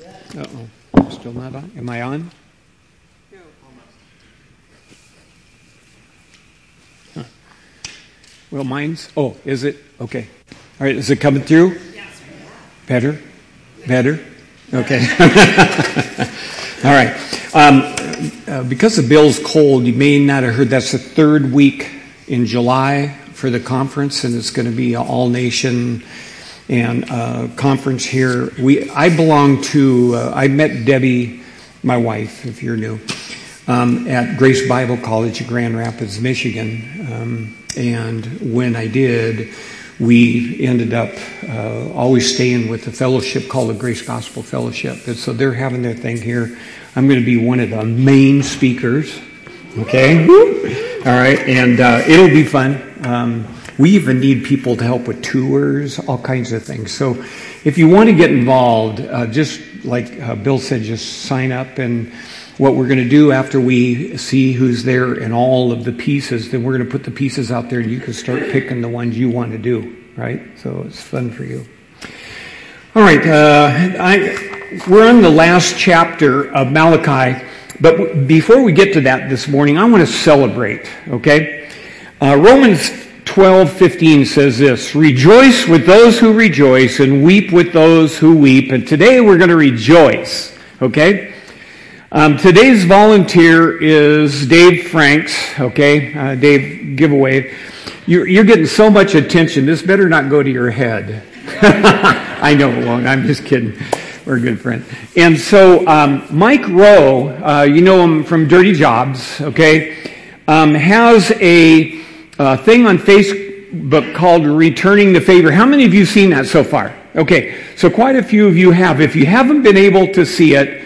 Uh-oh. Still not on? Am I on? Huh. Well, mine's... Oh, is it? Okay. All right, is it coming through? Yes. Better? Better? Okay. All right. Because the bill's cold, you may not have heard that's the third week in July for the conference, and it's going to be an all-nation and conference here. I belong to, I met Debbie, my wife, if you're new, at Grace Bible College in Grand Rapids, Michigan. And when I did, we ended up always staying with a fellowship called the Grace Gospel Fellowship. And so they're having their thing here. I'm going to be one of the main speakers. Okay? All right. And it'll be fun. We even need people to help with tours, all kinds of things. So if you want to get involved, just like Bill said, just sign up. And what we're going to do after we see who's there and all of the pieces, then we're going to put the pieces out there and you can start picking the ones you want to do, right? So it's fun for you. All right. We're on the last chapter of Malachi. But before we get to that this morning, I want to celebrate, okay? Romans 12:15 says this: rejoice with those who rejoice and weep with those who weep. And today we're going to rejoice, okay? Today's volunteer is Dave Franks, okay? Dave, give a wave. You're getting so much attention. This better not go to your head. I know it won't. I'm just kidding. We're a good friend. And so Mike Rowe, you know him from Dirty Jobs, okay, has a thing on Facebook called Returning the Favor. How many of you have seen that so far? Okay, so quite a few of you have. If you haven't been able to see it,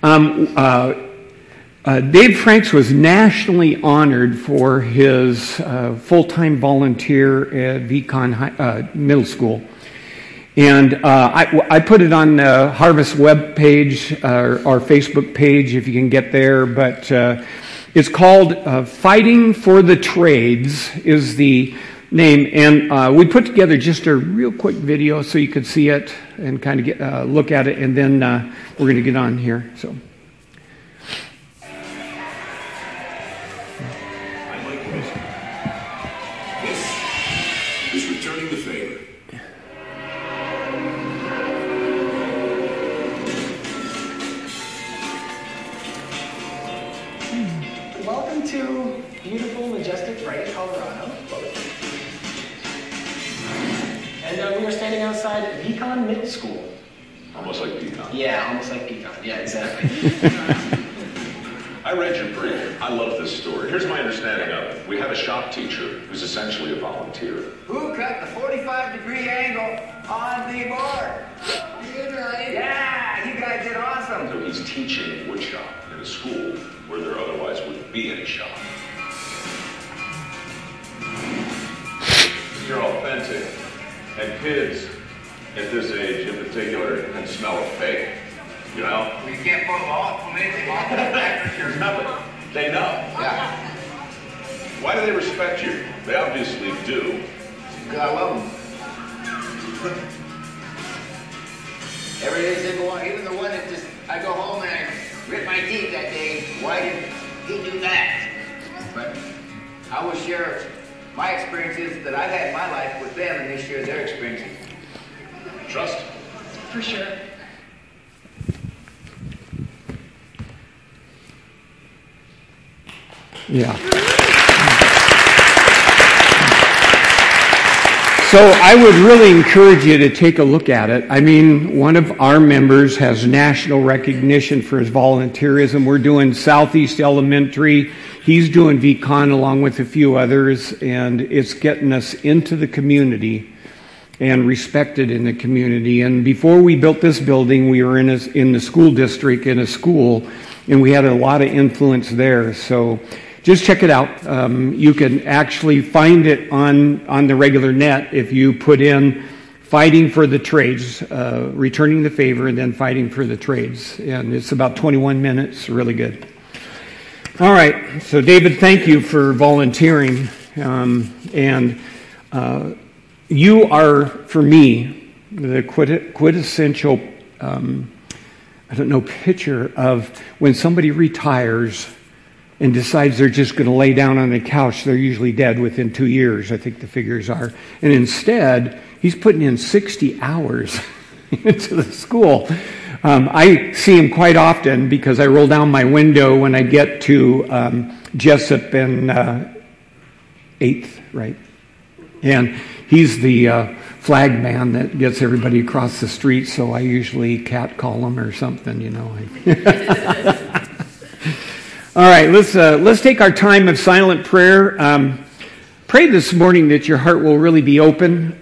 Dave Franks was nationally honored for his full-time volunteer at VCon Middle School. And I put it on the Harvest web page, our Facebook page, if you can get there. But it's called Fighting for the Trades is the name. And we put together just a real quick video so you could see it and kind of get look at it. And then we're going to get on here. So. This is Returning the Favor. Welcome to beautiful, majestic Brighton, Colorado. And we are standing outside VCon Middle School. Almost like Pecan. Yeah, almost like Pecan. Yeah, exactly. I read your brief. I love this story. Here's my understanding of it. We have a shop teacher who's essentially a volunteer. Who cut the 45-degree angle on the board? Yeah, you guys did awesome. So he's teaching woodshop in a school where there otherwise wouldn't be any shop. You're authentic. And kids at this age in particular can smell a fake. You know? Well, you can't pull off from anything off the factory. Nothing. They know. Yeah. Why do they respect you? They obviously do. Because I love them. Every single one, even the one that just, I go home and I rip my teeth that day. Why did he do that? But I will share my experiences that I've had in my life with them, and they share their experiences. Trust? For sure. Yeah. So I would really encourage you to take a look at it. I mean, one of our members has national recognition for his volunteerism. We're doing Southeast Elementary. He's doing VCon along with a few others, and it's getting us into the community and respected in the community. And before we built this building, we were in the school district in a school, and we had a lot of influence there. So just check it out. You can actually find it on the regular net if you put in Fighting for the Trades, Returning the Favor, and then Fighting for the Trades. And it's about 21 minutes, really good. All right, so David, thank you for volunteering. And you are, for me, the quintessential picture of when somebody retires and decides they're just going to lay down on the couch. They're usually dead within 2 years, I think the figures are. And instead, he's putting in 60 hours into the school. I see him quite often because I roll down my window when I get to Jessup and 8th, right? And he's the flag man that gets everybody across the street, so I usually catcall him or something, you know. All right, let's take our time of silent prayer. Pray this morning that your heart will really be open,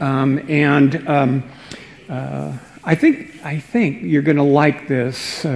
I think you're going to like this,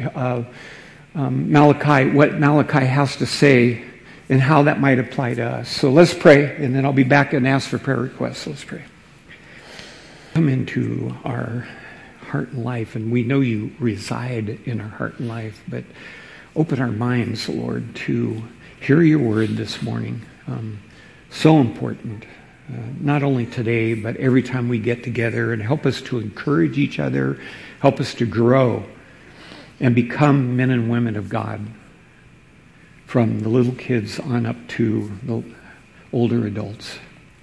Malachi, what Malachi has to say and how that might apply to us. So let's pray, and then I'll be back and ask for prayer requests. Let's pray. Come into our heart and life, and we know you reside in our heart and life, but open our minds, Lord, to hear your word this morning. So important. Not only today, but every time we get together, and help us to encourage each other, help us to grow and become men and women of God, from the little kids on up to the older adults.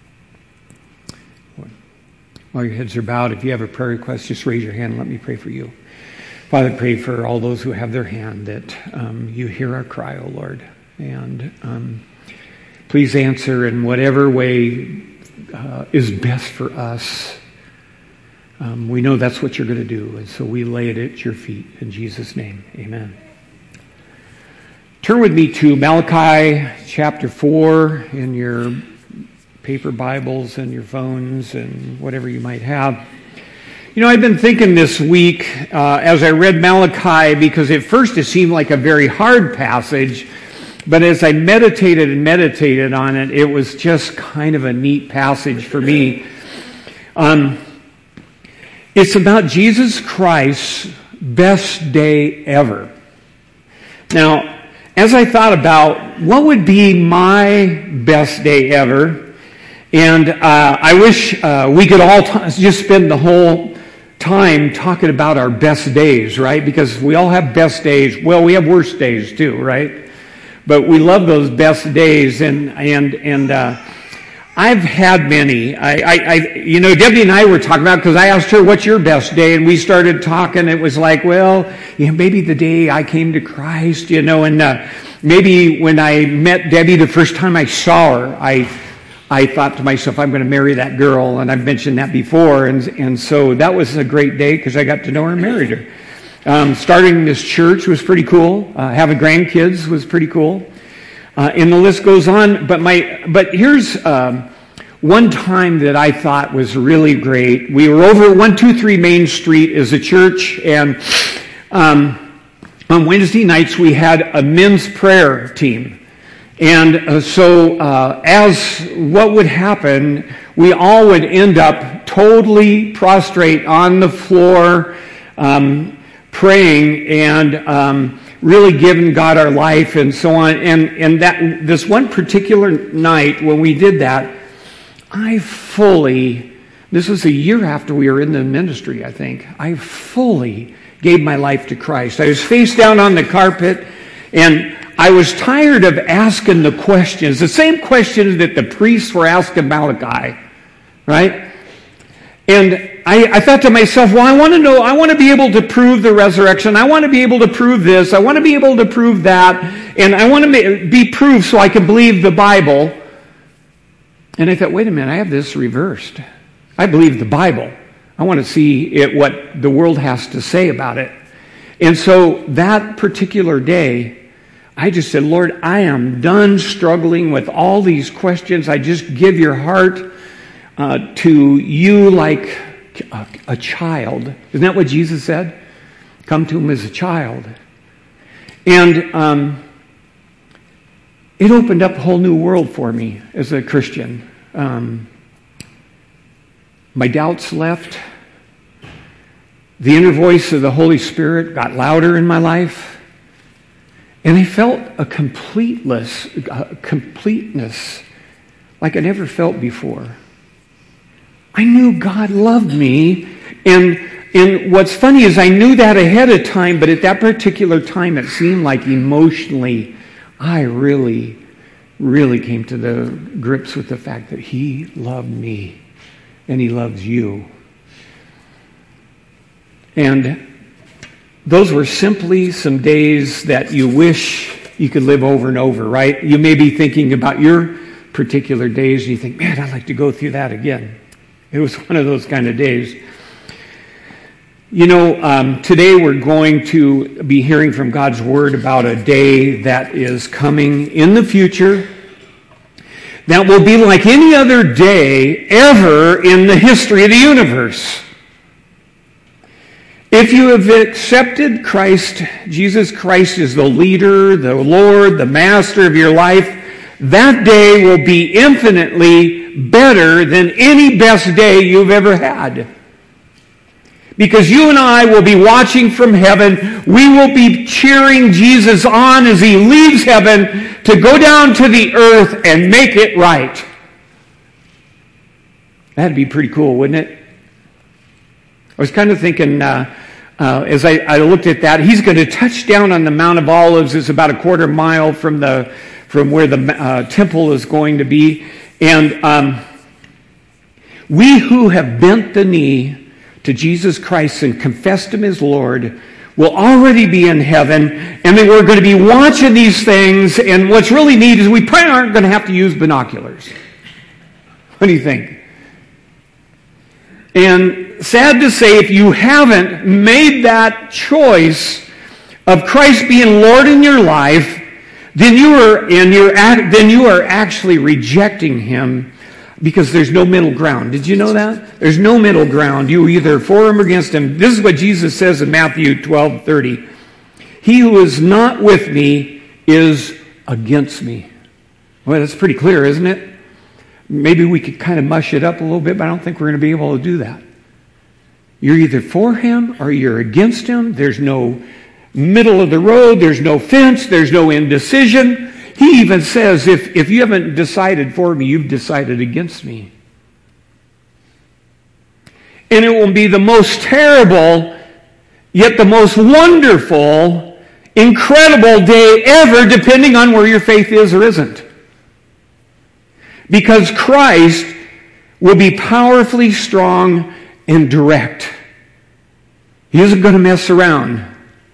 While your heads are bowed, if you have a prayer request, just raise your hand and let me pray for you. Father, I pray for all those who have their hand that you hear our cry, O Lord, and please answer in whatever way is best for us. We know that's what you're going to do, and so we lay it at your feet. In Jesus' name, amen. Turn with me to Malachi chapter 4 in your paper Bibles and your phones and whatever you might have. You know, I've been thinking this week as I read Malachi, because at first it seemed like a very hard passage, but as I meditated on it, it was just kind of a neat passage for me. It's about Jesus Christ's best day ever. Now, as I thought about what would be my best day ever, and I wish we could all just spend the whole time talking about our best days, right? Because we all have best days. Well, we have worst days too, right? But we love those best days, and I've had many. You know, Debbie and I were talking about, because I asked her, "What's your best day?" And we started talking. It was like, well, you know, maybe the day I came to Christ, you know, and maybe when I met Debbie the first time I saw her, I thought to myself, I'm going to marry that girl, and I've mentioned that before, and so that was a great day because I got to know her and married her. Starting this church was pretty cool. Having grandkids was pretty cool. And the list goes on. But here's one time that I thought was really great. We were over at 123 Main Street as a church, and on Wednesday nights we had a men's prayer team. And so as what would happen, we all would end up totally prostrate on the floor, praying and really giving God our life and so on. And that this one particular night when we did that, this was a year after we were in the ministry, I think, I fully gave my life to Christ. I was face down on the carpet, and I was tired of asking the questions, the same questions that the priests were asking Malachi, right? And I thought to myself, well, I want to know, I want to be able to prove the resurrection. I want to be able to prove this. I want to be able to prove that. And I want to be proved so I can believe the Bible. And I thought, wait a minute, I have this reversed. I believe the Bible. I want to see what the world has to say about it. And so that particular day, I just said, Lord, I am done struggling with all these questions. I just give your heart to you like a child. Isn't that what Jesus said? Come to him as a child. And it opened up a whole new world for me as a Christian. My doubts left. The inner voice of the Holy Spirit got louder in my life. And I felt a completeness like I never felt before. I knew God loved me, and And what's funny is I knew that ahead of time, but at that particular time it seemed like emotionally I really came to the grips with the fact that He loved me and He loves you. And those were simply some days that you wish you could live over and over, right? You may be thinking about your particular days and you think, man, I'd like to go through that again. It was one of those kind of days. You know, today we're going to be hearing from God's Word about a day that is coming in the future that will be like any other day ever in the history of the universe. If you have accepted Christ, Jesus Christ as the leader, the Lord, the master of your life, that day will be infinitely better than any best day you've ever had. Because you and I will be watching from heaven. We will be cheering Jesus on as He leaves heaven to go down to the earth and make it right. That'd be pretty cool, wouldn't it? I was kind of thinking, as I looked at that, He's going to touch down on the Mount of Olives. It's about a quarter mile from where the temple is going to be. And we who have bent the knee to Jesus Christ and confessed Him as Lord will already be in heaven, and then we're going to be watching these things, and what's really neat is we probably aren't going to have to use binoculars. What do you think? And sad to say, if you haven't made that choice of Christ being Lord in your life, then you are actually rejecting Him, because there's no middle ground. Did you know that? There's no middle ground. You're either for Him or against Him. This is what Jesus says in Matthew 12:30. He who is not with me is against me. Well, that's pretty clear, isn't it? Maybe we could kind of mush it up a little bit, but I don't think we're going to be able to do that. You're either for Him or you're against Him. There's no middle of the road. There's no fence. There's no indecision. He even says, if you haven't decided for me, you've decided against me. And it will be the most terrible, yet the most wonderful, incredible day ever, depending on where your faith is or isn't. Because Christ will be powerfully strong and direct. He isn't going to mess around.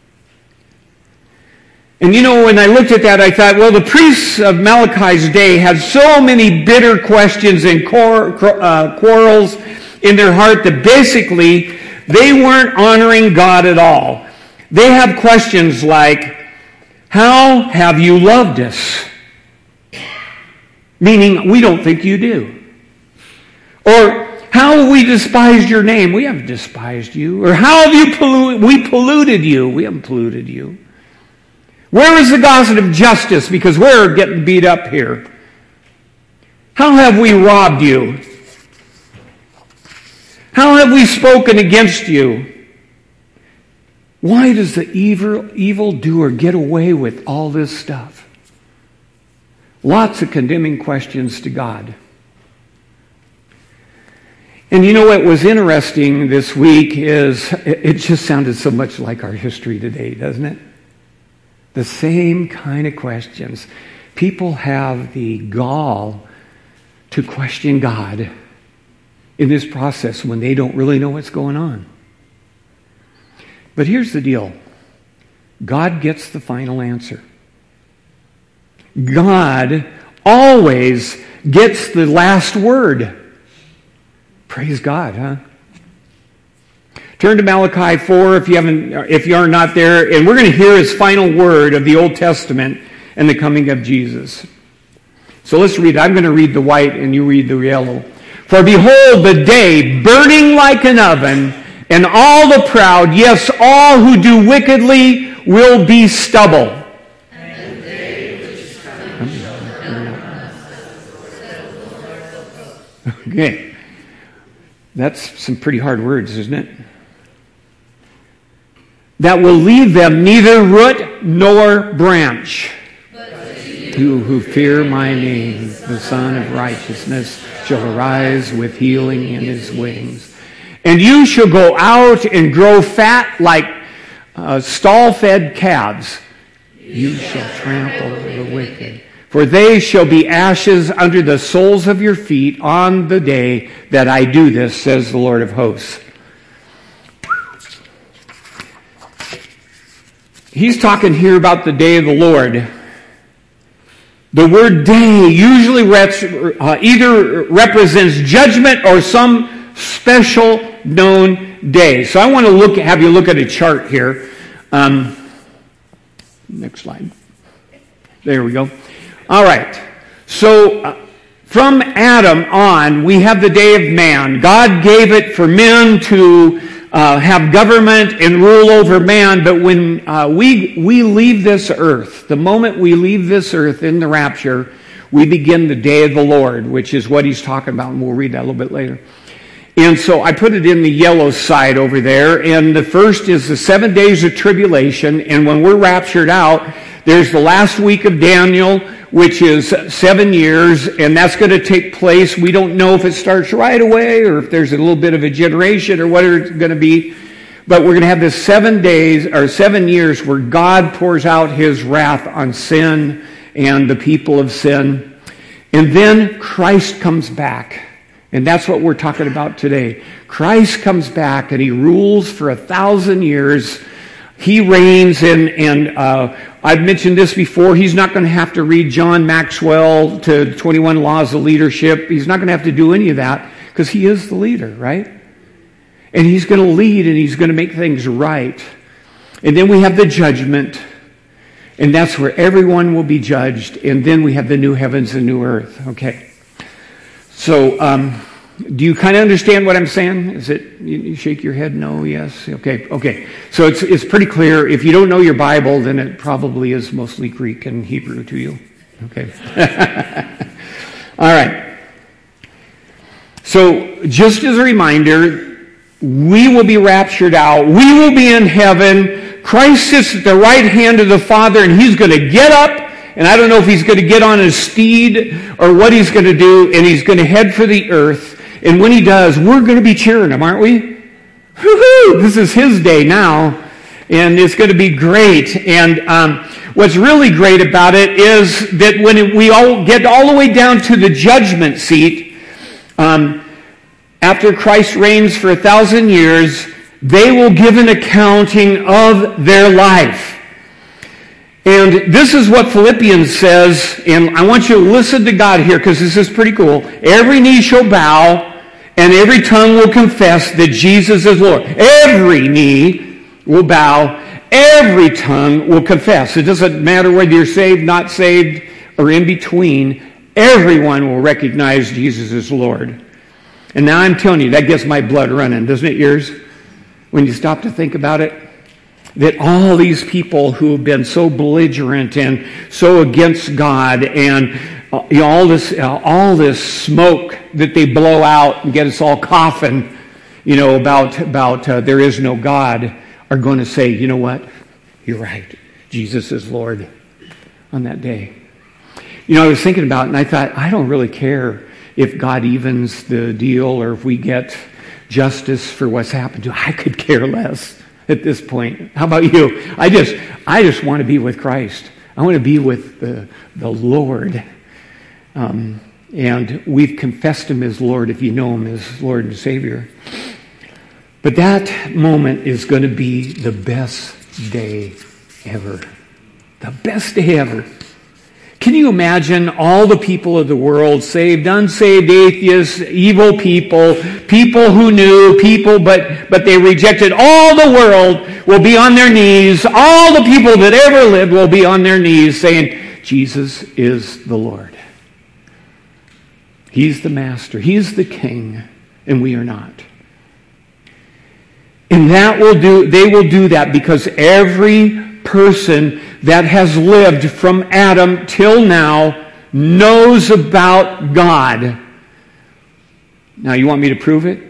And you know, when I looked at that, I thought, well, the priests of Malachi's day had so many bitter questions and quarrels in their heart that basically they weren't honoring God at all. They have questions like, how have you loved us? Meaning, we don't think you do. Or, how have we despised your name? We haven't despised you. Or, how have we polluted you? We haven't polluted you. Where is the gospel of justice? Because we're getting beat up here. How have we robbed you? How have we spoken against you? Why does the evildoer get away with all this stuff? Lots of condemning questions to God. And you know what was interesting this week is it just sounded so much like our history today, doesn't it? The same kind of questions. People have the gall to question God in this process when they don't really know what's going on. But here's the deal. God gets the final answer. God always gets the last word. Praise God, huh? Turn to Malachi 4 if you are not there, and we're going to hear His final word of the Old Testament and the coming of Jesus. So let's read it. I'm going to read the white and you read the yellow. For behold, the day burning like an oven, and all the proud, yes, all who do wickedly, will be stubble. And the day which is coming Okay. That's some pretty hard words, isn't it? That will leave them neither root nor branch. You who fear my name, the Son of Righteousness shall arise with healing in his wings. And you shall go out and grow fat like stall-fed calves. You shall trample the wicked. For they shall be ashes under the soles of your feet on the day that I do this, says the Lord of hosts. He's talking here about the day of the Lord. The word day usually either represents judgment or some special known day. So I want to have you look at a chart here. Next slide. There we go. All right. So from Adam on, we have the day of man. God gave it for men to have government and rule over man. But when we leave this earth, the moment we leave this earth in the rapture, we begin the day of the Lord, which is what he's talking about, and we'll read that a little bit later. And so I put it in the yellow side over there, and the first is the 7 days of tribulation, and when we're raptured out, there's the last week of Daniel, which is 7 years, and that's going to take place. We don't know if it starts right away or if there's a little bit of a generation or what it's going to be, but we're going to have this 7 days or 7 years where God pours out his wrath on sin and the people of sin, and then Christ comes back. And that's what we're talking about today. Christ comes back and he rules for 1,000 years. He reigns, and I've mentioned this before. He's not going to have to read John Maxwell to 21 Laws of Leadership. He's not going to have to do any of that because he is the leader, right? And he's going to lead and he's going to make things right. And then we have the judgment, and that's where everyone will be judged. And then we have the new heavens and new earth. Okay. So, do you kind of understand what I'm saying? Is it, you shake your head, no, yes? Okay. So it's pretty clear. If you don't know your Bible, then it probably is mostly Greek and Hebrew to you. Okay. All right. So, just as a reminder, we will be raptured out. We will be in heaven. Christ sits at the right hand of the Father, and he's going to get up. And I don't know if he's going to get on his steed or what he's going to do, and he's going to head for the earth. And when he does, we're going to be cheering him, aren't we? Woo-hoo! This is his day now, and it's going to be great. And what's really great about it is that when we all get all the way down to the judgment seat, after Christ reigns for 1,000 years, they will give an accounting of their life. And this is what Philippians says, and I want you to listen to God here because this is pretty cool. Every knee shall bow, and every tongue will confess that Jesus is Lord. Every knee will bow, every tongue will confess. It doesn't matter whether you're saved, not saved, or in between. Everyone will recognize Jesus as Lord. And now I'm telling you, that gets my blood running, doesn't it yours? When you stop to think about it. That all these people who have been so belligerent and so against God, and all this smoke that they blow out and get us all coughing, about there is no God, are going to say, you know what? You're right. Jesus is Lord on that day. I was thinking about it, and I thought, I don't really care if God evens the deal or if we get justice for what's happened to us. I could care less at this point. How about you? I just want to be with Christ. I want to be with the Lord. And we've confessed him as Lord if you know him as Lord and Savior. But that moment is going to be the best day ever. The best day ever. Can you imagine all the people of the world, saved, unsaved, atheists, evil people, people who knew, people but they rejected? All the world will be on their knees. All the people that ever lived will be on their knees saying, Jesus is the Lord. He's the master. He's the king, and we are not. And they will do that because every person that has lived from Adam till now knows about God. Now, you want me to prove it?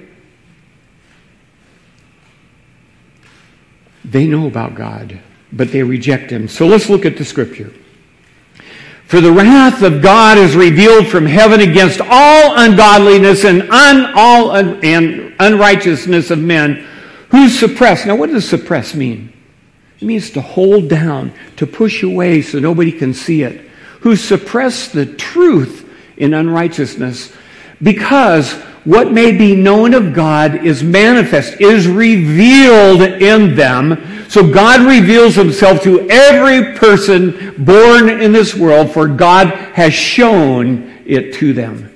They know about God, but they reject him. So let's look at the scripture. For the wrath of God is revealed from heaven against all ungodliness and unrighteousness of men who suppress. Now, what does suppress mean? It means to hold down, to push away so nobody can see it. Who suppress the truth in unrighteousness, because what may be known of God is manifest, is revealed in them. So God reveals himself to every person born in this world, for God has shown it to them.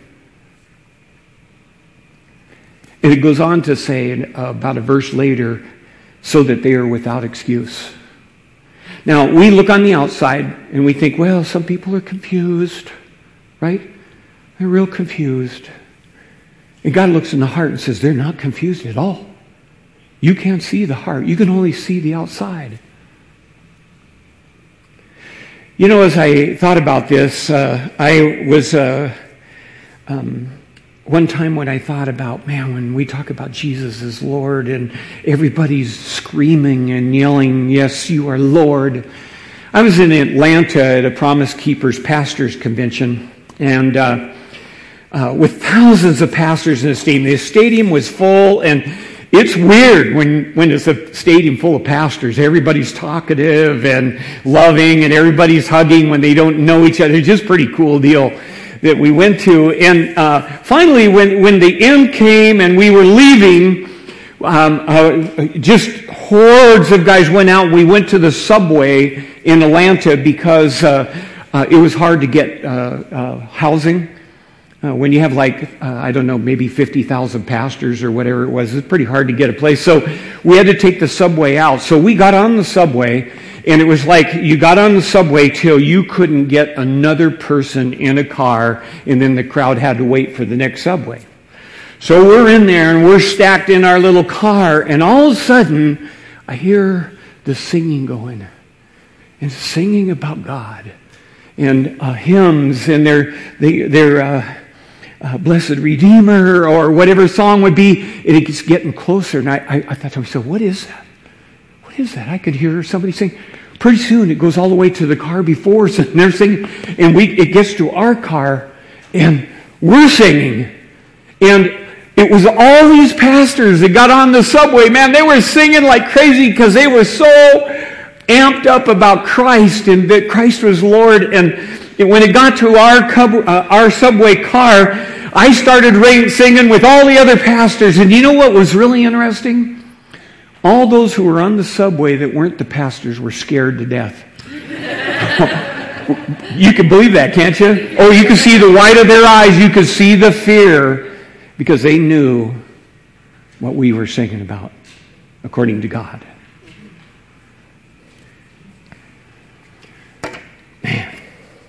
And it goes on to say about a verse later, so that they are without excuse. Now, we look on the outside and we think, well, some people are confused, right? They're real confused. And God looks in the heart and says, they're not confused at all. You can't see the heart. You can only see the outside. You know, as I thought about this, I was... one time when I thought about, man, when we talk about Jesus as Lord and everybody's screaming and yelling, yes, you are Lord. I was in Atlanta at a Promise Keepers Pastors Convention, and with thousands of pastors in the stadium. The stadium was full, and it's weird when it's a stadium full of pastors. Everybody's talkative and loving, and everybody's hugging when they don't know each other. It's just a pretty cool deal that we went to. And finally, when the end came and we were leaving, just hordes of guys went out. We went to the subway in Atlanta because it was hard to get housing. When you have I don't know, maybe 50,000 pastors or whatever it was, it's pretty hard to get a place. So we had to take the subway out. So we got on the subway, and it was like you got on the subway till you couldn't get another person in a car, and then the crowd had to wait for the next subway. So we're in there, and we're stacked in our little car, and all of a sudden, I hear the singing going, and singing about God, and hymns, and their Blessed Redeemer, or whatever song would be, and it's getting closer, and I thought to myself, what is that? What is that? I could hear somebody sing. Pretty soon it goes all the way to the car before us, and they're singing, and it gets to our car, and we're singing. And it was all these pastors that got on the subway. Man, they were singing like crazy because they were so amped up about Christ and that Christ was Lord. And when it got to our subway car, I started singing with all the other pastors. And you know what was really interesting? All those who were on the subway that weren't the pastors were scared to death. You can believe that, can't you? Oh, you can see the white of their eyes. You could see the fear because they knew what we were singing about according to God. Man.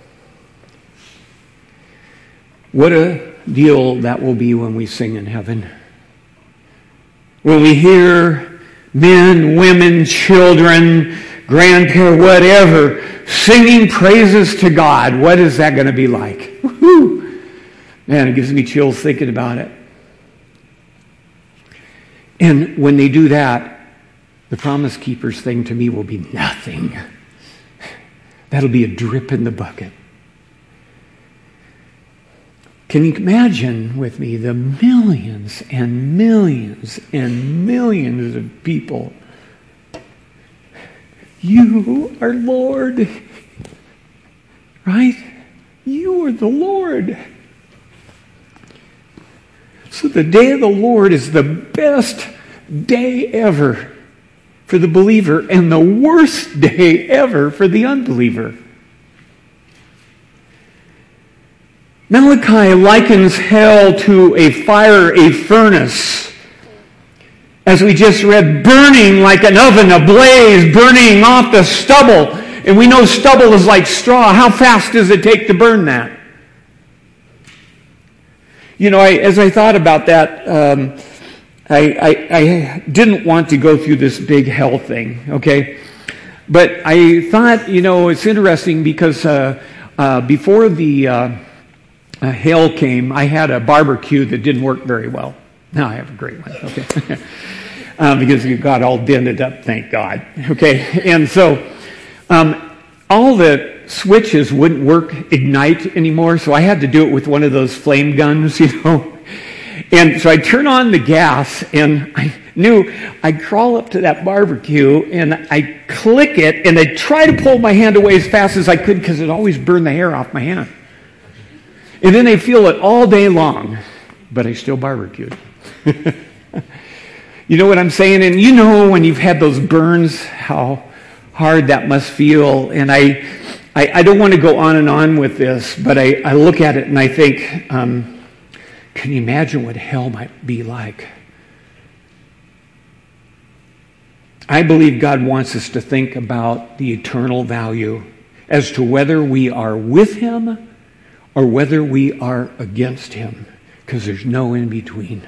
What a deal that will be when we sing in heaven. When we hear men, women, children, grandparents, whatever, singing praises to God. What is that going to be like? Woo-hoo. Man, it gives me chills thinking about it. And when they do that, the Promise Keepers thing to me will be nothing. That'll be a drip in the bucket. Can you imagine with me the millions and millions and millions of people? You are Lord. Right? You are the Lord. So the day of the Lord is the best day ever for the believer and the worst day ever for the unbeliever. Malachi likens hell to a fire, a furnace. As we just read, burning like an oven, ablaze, burning off the stubble. And we know stubble is like straw. How fast does it take to burn that? You know, as I thought about that, I didn't want to go through this big hell thing, okay? But I thought, you know, it's interesting because before the hail came, I had a barbecue that didn't work very well. Now I have a great one, okay? Because it got all dented up, thank God, okay? And so all the switches wouldn't ignite anymore, so I had to do it with one of those flame guns, And so I turn on the gas, and I knew I'd crawl up to that barbecue, and I click it, and I try to pull my hand away as fast as I could because it always burned the hair off my hand. And then I feel it all day long, but I still barbecued. You know what I'm saying? And you know when you've had those burns, how hard that must feel. And I don't want to go on and on with this, but I look at it and I think, can you imagine what hell might be like? I believe God wants us to think about the eternal value as to whether we are with Him or whether we are against Him, because there's no in between.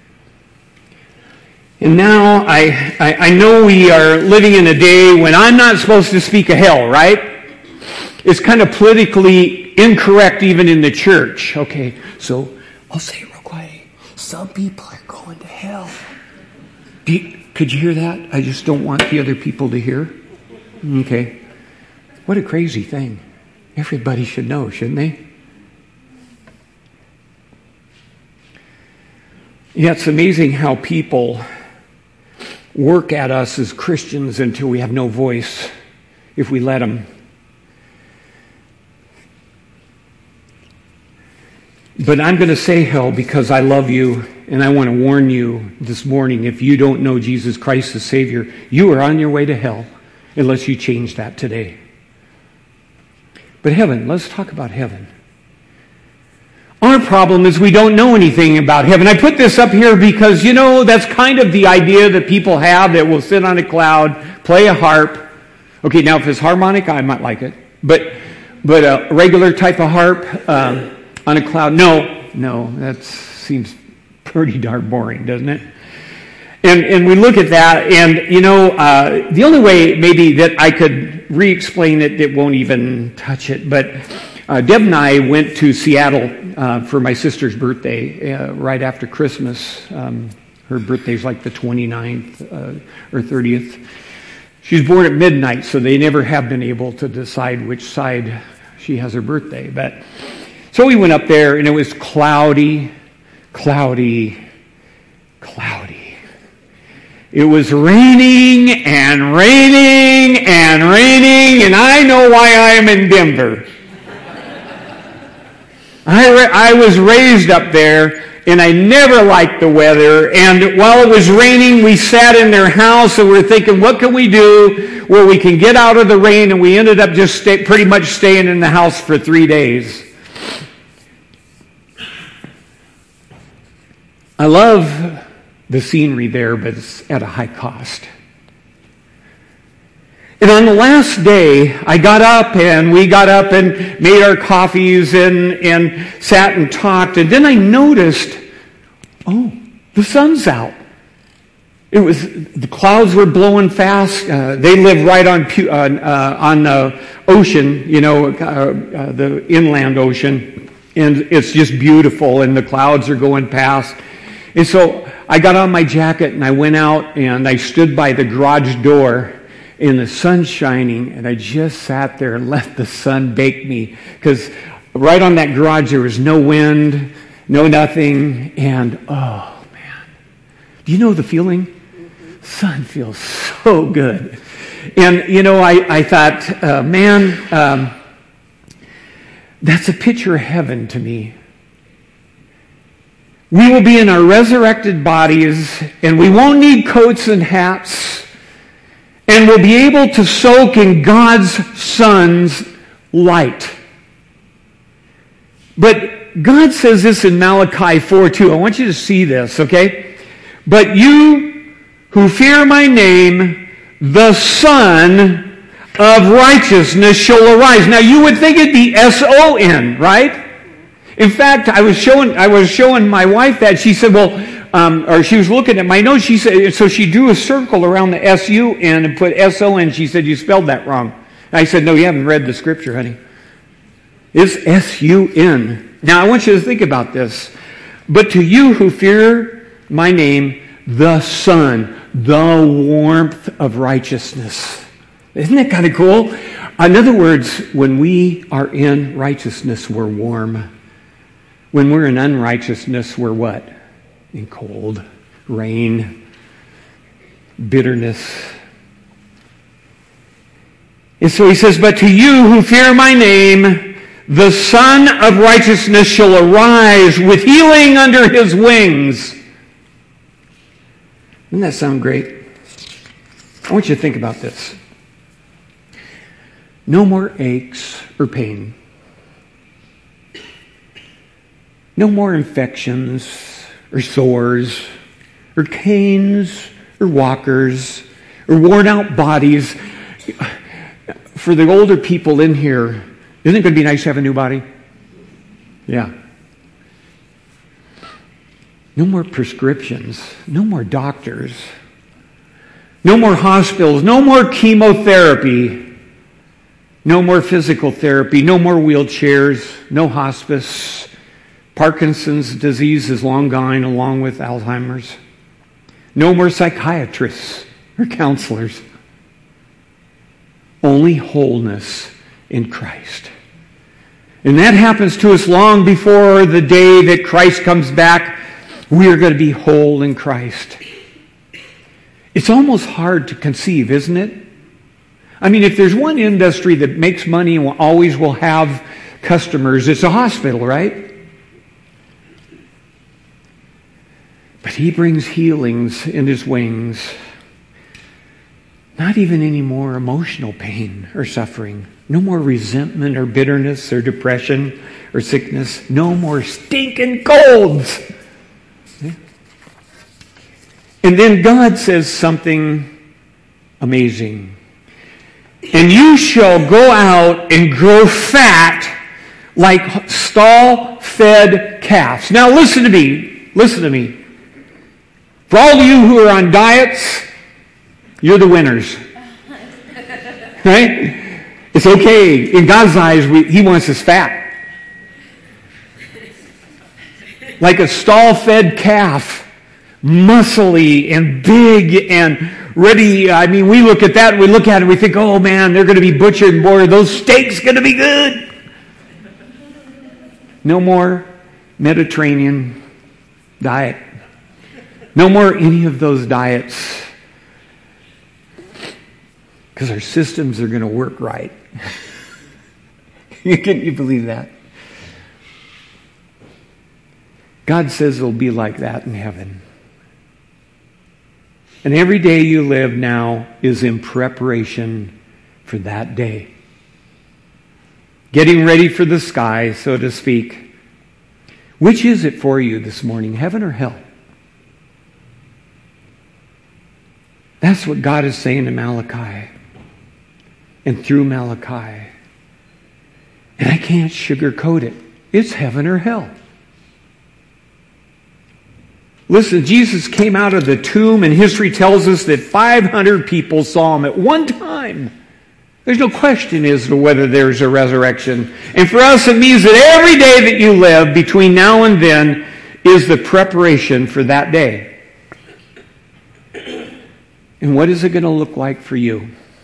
And now I know we are living in a day when I'm not supposed to speak of hell, right? It's kind of politically incorrect even in the church. Okay, so I'll say it real quiet. Some people are going to hell. Could you hear that? I just don't want the other people to hear. Okay. What a crazy thing. Everybody should know, shouldn't they? Yeah, it's amazing how people work at us as Christians until we have no voice, if we let them. But I'm going to say hell because I love you, and I want to warn you this morning, if you don't know Jesus Christ as Savior, you are on your way to hell unless you change that today. But heaven, let's talk about heaven. Our problem is we don't know anything about heaven. I put this up here because, that's kind of the idea that people have, that will sit on a cloud, play a harp. Okay, now if it's harmonica, I might like it. But a regular type of harp on a cloud, no, that seems pretty darn boring, doesn't it? And we look at that, and, the only way maybe that I could re-explain it won't even touch it, but Deb and I went to Seattle for my sister's birthday right after Christmas. Her birthday's like the 29th or 30th. She was born at midnight, so they never have been able to decide which side she has her birthday. But so we went up there, and it was cloudy. It was raining, and I know why I am in Denver. I was raised up there, and I never liked the weather. And while it was raining, we sat in their house, and we're thinking, what can we do where we can get out of the rain? And we ended up just pretty much staying in the house for 3 days. I love the scenery there, but it's at a high cost. And on the last day, we got up and made our coffees and sat and talked. And then I noticed, the sun's out. The clouds were blowing fast. They live right on the ocean, the inland ocean. And it's just beautiful, and the clouds are going past. And so I got on my jacket and I went out and I stood by the garage door. And the sun's shining, and I just sat there and let the sun bake me. Because right on that garage, there was no wind, no nothing, and oh, man. Do you know the feeling? Mm-hmm. Sun feels so good. And, I thought, that's a picture of heaven to me. We will be in our resurrected bodies, and we won't need coats and hats. And we'll be able to soak in God's Son's light. But God says this in Malachi 4:2. I want you to see this, okay? But you who fear my name, the Son of righteousness shall arise. Now you would think it'd be S-O-N, right? In fact, I was showing my wife that. She said, or she was looking at my notes. She said, so she drew a circle around the S-U-N and put S-O-N. She said, you spelled that wrong. And I said, no, you haven't read the scripture, honey. It's S-U-N. Now, I want you to think about this. But to you who fear my name, the Son, the warmth of righteousness. Isn't that kind of cool? In other words, when we are in righteousness, we're warm. When we're in unrighteousness, we're what? In cold, rain, bitterness. And so he says, but to you who fear my name, the Son of Righteousness shall arise with healing under his wings. Doesn't that sound great? I want you to think about this. No more aches or pain. No more infections or sores or canes or walkers or worn out bodies. For the older people in here, isn't it going to be nice to have a new body? Yeah. No more prescriptions. No more doctors. No more hospitals. No more chemotherapy. No more physical therapy. No more wheelchairs. No hospice. Parkinson's disease is long gone, along with Alzheimer's. No more psychiatrists or counselors. Only wholeness in Christ. And that happens to us long before the day that Christ comes back. We are going to be whole in Christ. It's almost hard to conceive, isn't it? I mean, if there's one industry that makes money and always will have customers, it's a hospital, right? But he brings healings in his wings. Not even any more emotional pain or suffering. No more resentment or bitterness or depression or sickness. No more stinking colds. And then God says something amazing. And you shall go out and grow fat like stall-fed calves. Now listen to me. Listen to me. For all of you who are on diets, you're the winners. Right? It's okay. In God's eyes, He wants us fat. Like a stall-fed calf. Muscly and big and ready. I mean, we look at that and we look at it and we think, oh man, they're going to be butchered and boy, are those steaks going to be good. No more Mediterranean diet. No more any of those diets. Because our systems are going to work right. Can you believe that? God says it'll be like that in heaven. And every day you live now is in preparation for that day. Getting ready for the sky, so to speak. Which is it for you this morning, heaven or hell? That's what God is saying to Malachi. And through Malachi. And I can't sugarcoat it. It's heaven or hell. Listen, Jesus came out of the tomb, and history tells us that 500 people saw him at one time. There's no question as to whether there's a resurrection. And for us, it means that every day that you live between now and then is the preparation for that day. And what is it going to look like for you?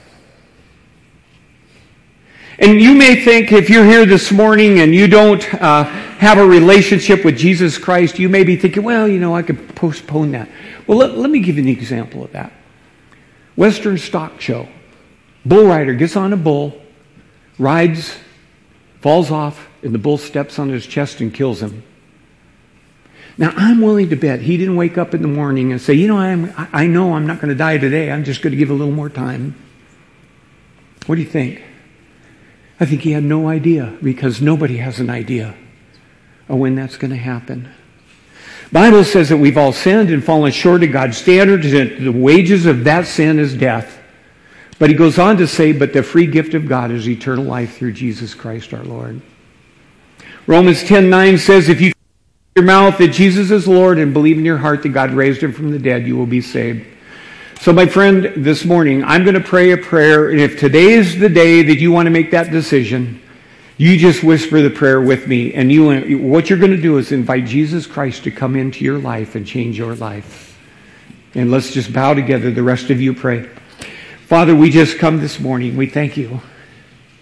And you may think, if you're here this morning and you don't have a relationship with Jesus Christ, you may be thinking, well, you know, I could postpone that. Well, let me give you an example of that. Western stock show. Bull rider gets on a bull, rides, falls off, and the bull steps on his chest and kills him. Now, I'm willing to bet he didn't wake up in the morning and say, you know, I know I'm not going to die today. I'm just going to give a little more time. What do you think? I think he had no idea, because nobody has an idea of when that's going to happen. The Bible says that we've all sinned and fallen short of God's standards, and the wages of that sin is death. But he goes on to say, but the free gift of God is eternal life through Jesus Christ our Lord. Romans 10:9 says, if you your mouth that Jesus is Lord and believe in your heart that God raised him from the dead, you will be saved. So my friend, this morning, I'm going to pray a prayer, and if today is the day that you want to make that decision, you just whisper the prayer with me, and what you're going to do is invite Jesus Christ to come into your life and change your life. And let's just bow together. The rest of you pray. Father, we just come this morning. We thank you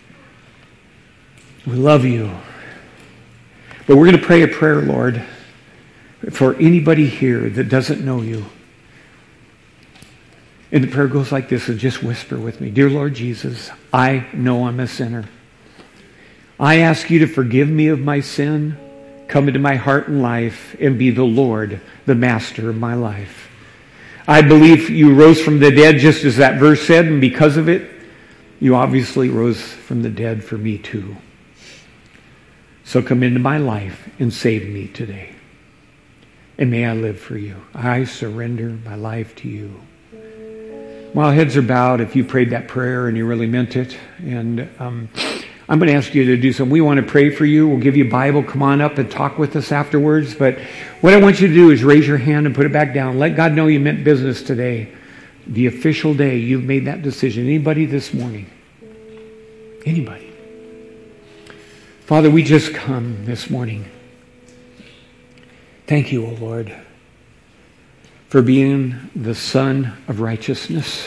We love you. But we're going to pray a prayer, Lord, for anybody here that doesn't know you. And the prayer goes like this, and just whisper with me. Dear Lord Jesus, I know I'm a sinner. I ask you to forgive me of my sin, come into my heart and life, and be the Lord, the master of my life. I believe you rose from the dead, just as that verse said, and because of it, you obviously rose from the dead for me too. So come into my life and save me today. And may I live for you. I surrender my life to you. While heads are bowed, if you prayed that prayer and you really meant it, and I'm going to ask you to do something. We want to pray for you. We'll give you a Bible. Come on up and talk with us afterwards. But what I want you to do is raise your hand and put it back down. Let God know you meant business today. The official day you've made that decision. Anybody this morning? Anybody? Father, we just come this morning. Thank you, O Lord, for being the Son of righteousness.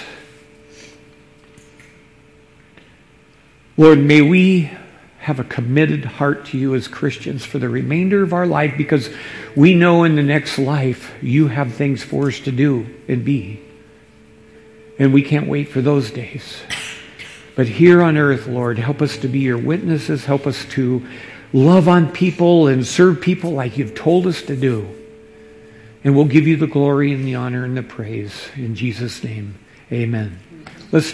Lord, may we have a committed heart to you as Christians for the remainder of our life, because we know in the next life you have things for us to do and be. And we can't wait for those days. But here on earth, Lord, help us to be your witnesses. Help us to love on people and serve people like you've told us to do. And we'll give you the glory and the honor and the praise. In Jesus' name, amen. Let's